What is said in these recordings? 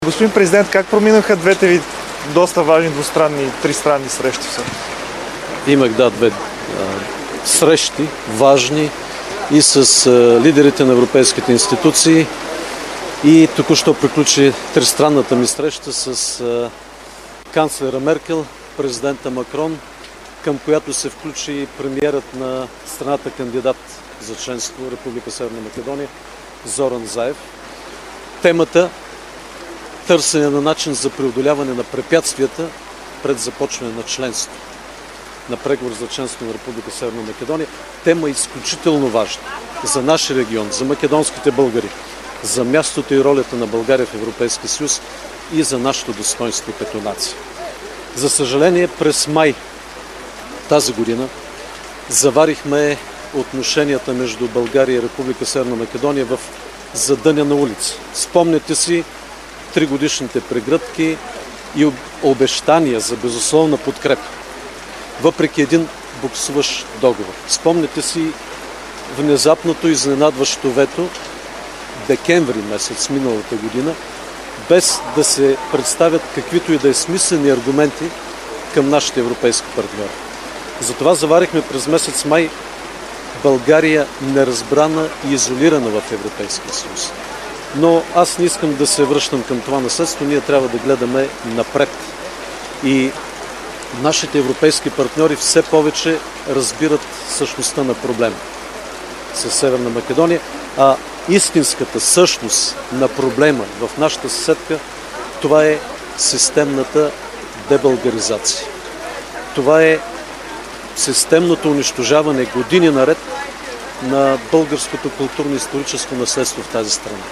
Господин президент, как проминаха двете ви доста важни двустранни и тристранни срещи? Имах две срещи, важни и с лидерите на европейските институции, и току-що приключи тристранната ми среща с канцлера Меркел, президента Макрон, към която се включи премиерът на страната кандидат за членство Република Северна Македония Зоран Заев. Темата търсене на начин за преодоляване на препятствията пред започване на членство, на преговор за членство на Република Северна Македония. Тема е изключително важна за нашия регион, за македонските българи, за мястото и ролята на България в Европейския съюз и за нашето достоинство като нация. За съжаление, през май тази година заварихме отношенията между България и Република Северна Македония в задънена улица. Спомняте си тригодишните прегръдки и обещания за безусловна подкрепа, въпреки един буксуващ договор. Спомняте си внезапното изненадващо вето декември месец миналата година, без да се представят каквито и да е смислени аргументи към нашите европейски партньори. Затова заварихме през месец май България неразбрана и изолирана в Европейския съюз. Но аз не искам да се връщам към това наследство, ние трябва да гледаме напред. И нашите европейски партньори все повече разбират същността на проблема със Северна Македония, а истинската същност на проблема в нашата съседка, това е системната дебългаризация. Това е системното унищожаване години наред на българското културно-историческо наследство в тази страна.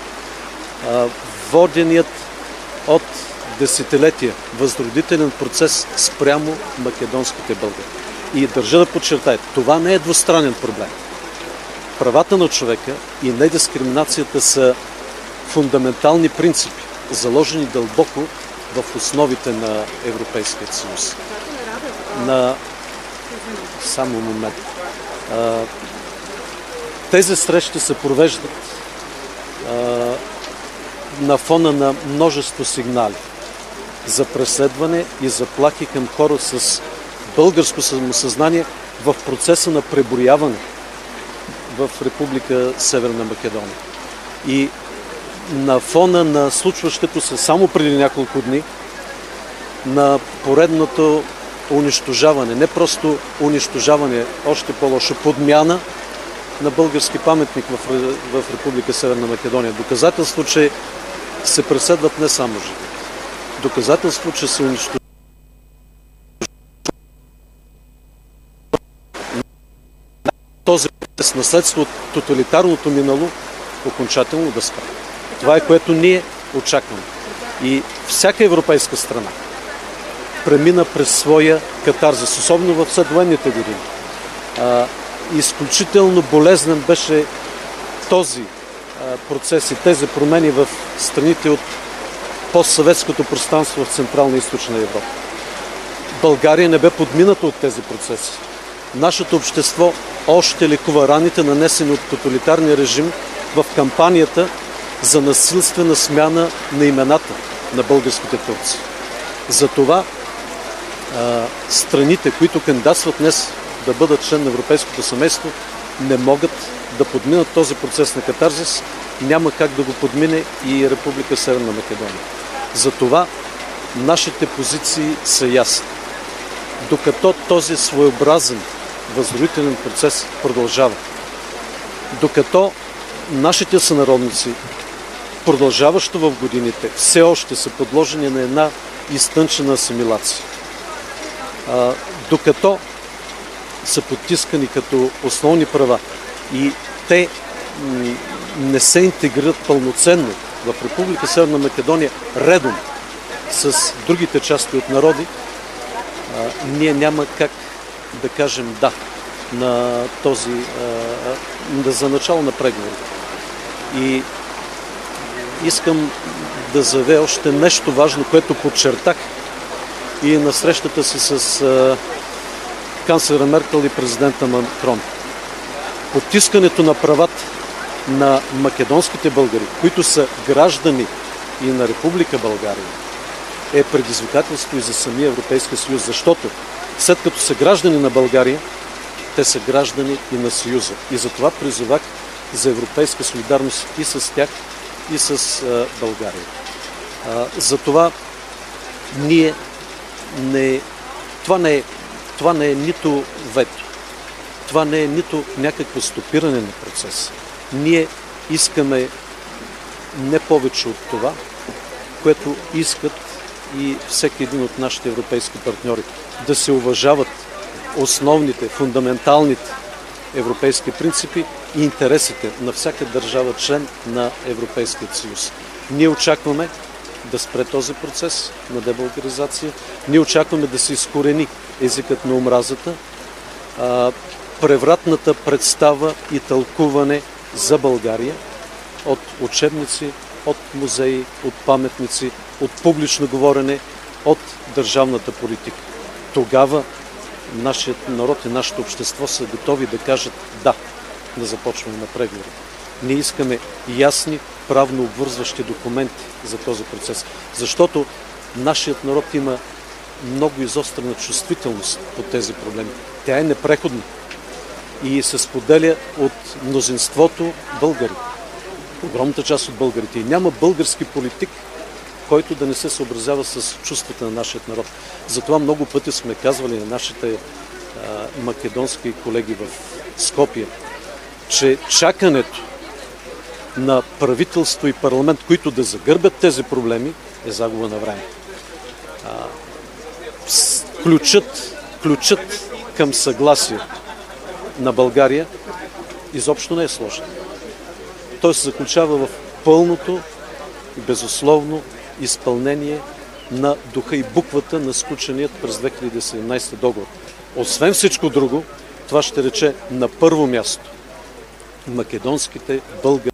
Воденият от десетилетия възродителен процес спрямо македонските българи. И държа да подчертая, това не е двустранен проблем. Правата на човека и недискриминацията са фундаментални принципи, заложени дълбоко в основите на Европейския съюз. Само момент. Тези срещи се провеждат на фона на множество сигнали за преследване и заплахи към хора с българско самосъзнание в процеса на преброяване в Република Северна Македония. И на фона на случващото се само преди няколко дни на поредното унищожаване, не просто унищожаване, още по-лошо подмяна на български паметник в Република Северна Македония. Доказателство, че се преследват не само живи. Доказателство, че се унищожава този наследство от тоталитарното минало окончателно да спре. Това е, което ние очакваме. И всяка европейска страна премина през своя катарзис, особено в следвоенните години. Изключително болезнен беше този процес и тези промени в страните от постсъветското пространство в Централна и Източна Европа. България не бе подмината от тези процеси. Нашето общество още лекува раните, нанесени от тоталитарния режим в кампанията за насилствена смяна на имената на българските турци. Затова страните, които кандидатстват днес да бъдат член на европейското семейство, не могат да подминат този процес на катарзис, няма как да го подмине и Република Северна Македония. Затова нашите позиции са ясни. Докато този своеобразен възродителен процес продължава, докато нашите сънародници, продължаващо в годините, все още са подложени на една изтънчена асимилация, докато са потискани като основни права и те не се интегрират пълноценно в Република Северна Македония редом с другите части от народи, ние няма как да кажем да на този за начало на преговорите. И искам да заявя още нещо важно, което подчертах и на срещата си с канцлера Меркел и президента Макрон. Потискането на правата на македонските българи, които са граждани и на Република България е предизвикателство и за самия Европейски съюз, защото след като са граждани на България, те са граждани и на Съюза. И затова призовах за европейска солидарност и с тях, и с България. Затова това не е нито вето, това не е нито някакво стопиране на процеса. Ние искаме не повече от това, което искат и всеки един от нашите европейски партньори, да се уважават основните, фундаменталните европейски принципи и интересите на всяка държава член на Европейския съюз. Ние очакваме да спре този процес на дебългаризация. Ние очакваме да се изкорени езикът на омразата, превратната представа и тълкуване за България от учебници, от музеи, от паметници, от публично говорене, от държавната политика. Тогава нашият народ и нашето общество са готови да кажат да започване на преговори. Ние искаме ясни, правно обвързващи документи за този процес, защото нашият народ има много изострена чувствителност по тези проблеми. Тя е непреходна и се споделя от мнозинството българи, огромната част от българите. И няма български политик, който да не се съобразява с чувствата на нашия народ. Затова много пъти сме казвали на нашите македонски колеги в Скопие, че чакането на правителство и парламент, които да загърбят тези проблеми, е загуба на време. Ключът към съгласие на България изобщо не е сложен. Той се заключава в пълното и безусловно изпълнение на духа и буквата на сключеният през 2017 договор. Освен всичко друго, това ще рече на първо място македонските българи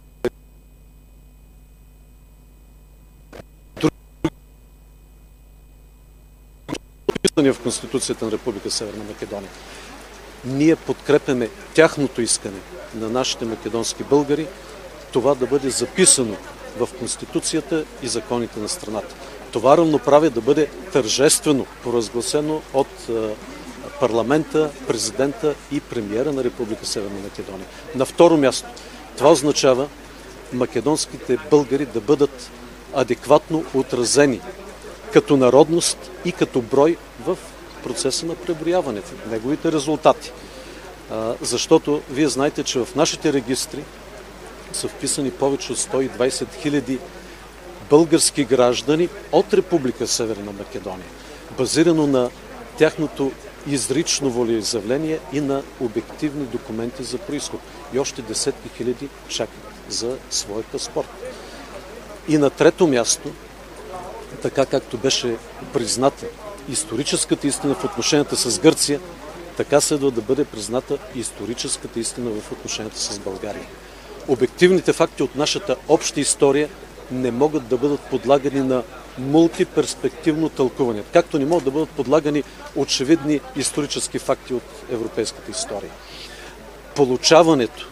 описани в Конституцията на Република Северна Македония. Ние подкрепяме тяхното искане на нашите македонски българи това да бъде записано в Конституцията и законите на страната. Това равноправие да бъде тържествено поразгласено от парламента, президента и премиера на Република Северна Македония. На второ място, това означава македонските българи да бъдат адекватно отразени като народност и като брой в процеса на преброяване, в неговите резултати. Защото вие знаете, че в нашите регистри са вписани повече от 120 000 български граждани от Република Северна Македония, базирано на тяхното изрично волеизявление и на обективни документи за произход. И още десетки хиляди чакат за своя паспорт. И на трето място, така както беше призната историческата истина в отношенията с Гърция, така следва да бъде призната историческата истина в отношенията с България. Обективните факти от нашата обща история не могат да бъдат подлагани на мултиперспективно тълкуване, както не могат да бъдат подлагани очевидни исторически факти от европейската история. Получаването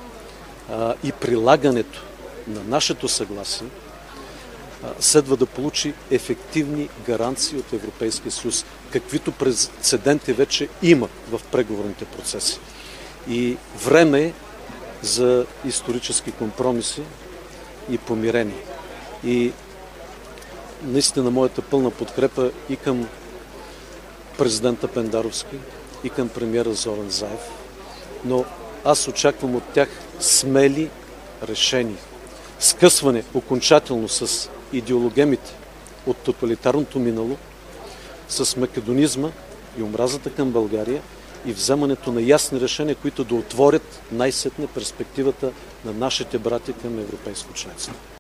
и прилагането на нашето съгласие следва да получи ефективни гаранции от Европейския съюз, каквито прецеденти вече има в преговорните процеси. И време е за исторически компромиси и помирение. И наистина моята пълна подкрепа и към президента Пендаровски, и към премиера Зоран Заев, но аз очаквам от тях смели решения. Скъсване окончателно с идеологемите от тоталитарното минало, с македонизма и омразата към България и вземането на ясни решения, които да отворят най-сетне перспективата на нашите братя към европейско членство.